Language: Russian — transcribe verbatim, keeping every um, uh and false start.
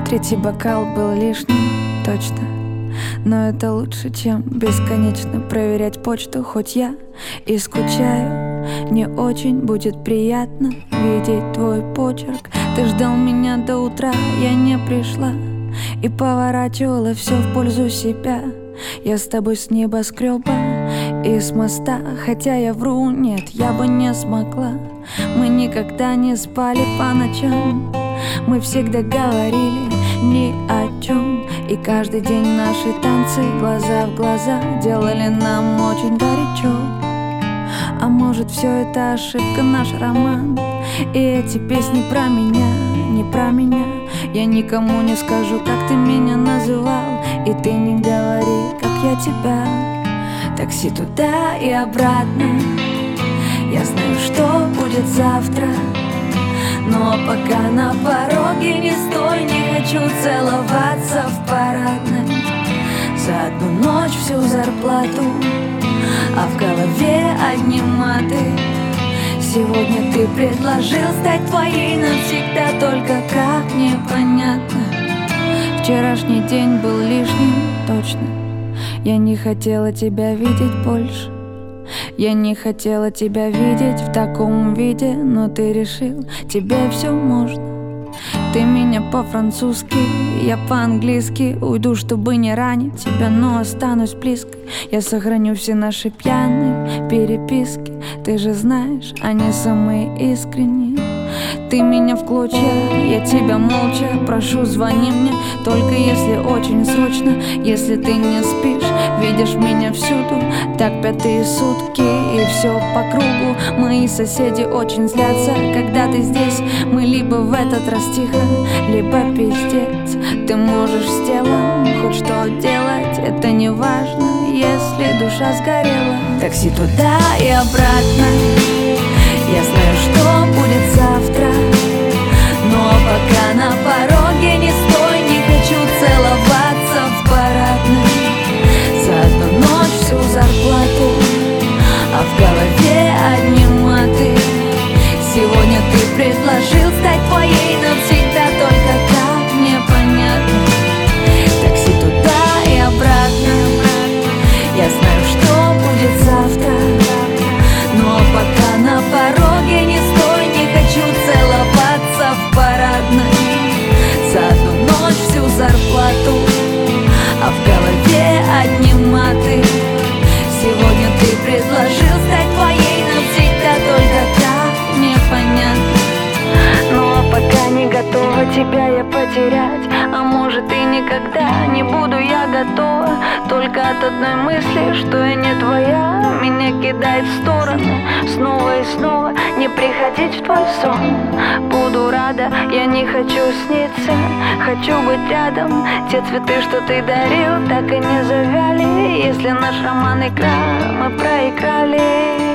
Третий бокал был лишним, точно. Но это лучше, чем бесконечно проверять почту. Хоть я и скучаю, не очень будет приятно видеть твой почерк. Ты ждал меня до утра, я не пришла и поворачивала все в пользу себя. Я с тобой с небоскреба и с моста, хотя я вру, нет, я бы не смогла. Мы никогда не спали по ночам, мы всегда говорили ни о чем. И каждый день наши танцы глаза в глаза делали нам очень горячо. А может, все это ошибка, наш роман, и эти песни про меня, не про меня. Я никому не скажу, как ты меня называл, и ты не говори, как я тебя. Такси туда и обратно, я знаю, что будет завтра. Но пока на пороге не стой, не хочу целоваться в парадной. За одну ночь всю зарплату, а в голове одни маты. Сегодня ты предложил стать твоей навсегда, только как непонятно. Вчерашний день был лишним, точно. Я не хотела тебя видеть больше. Я не хотела тебя видеть в таком виде, но ты решил, тебе все можно. Ты меня по-французски, я по-английски. Уйду, чтобы не ранить тебя, но останусь близкой. Я сохраню все наши пьяные переписки. Ты же знаешь, они самые искренние. Ты меня в клочья, я тебя молча прошу, звони мне, только если очень срочно. Если ты не спишь, видишь меня всюду, так пятые сутки, и все по кругу. Мои соседи очень злятся, когда ты здесь. Мы либо в этот раз тихо, либо пиздец. Ты можешь с телом хоть что делать, это не важно, если душа сгорела. Такси туда и обратно, я знаю, что будет завтра. Но пока на пороге не стой, не хочу целоваться в парадной. За одну ночь всю зарплату, а в голове одни маты. Сегодня ты предложил стать твоей навсегда, только как непонятно. Такси туда и обратно, я знаю, что будет завтра. Но пока на пороге не стой, не хочу целоваться в парадной. За одну ночь всю зарплату, а в голове одни маты. Сегодня ты предложил стать твоей навсегда, только как непонятно. Но пока не готова тебя я потерять, а может и никогда не буду я готова. Только от одной мысли, что я не твоя, меня кидает в сторону снова и снова. Не приходить в твой сон, буду рада. Я не хочу сниться, хочу быть рядом. Те цветы, что ты дарил, так и не завяли. Если наш роман игра, мы проиграли.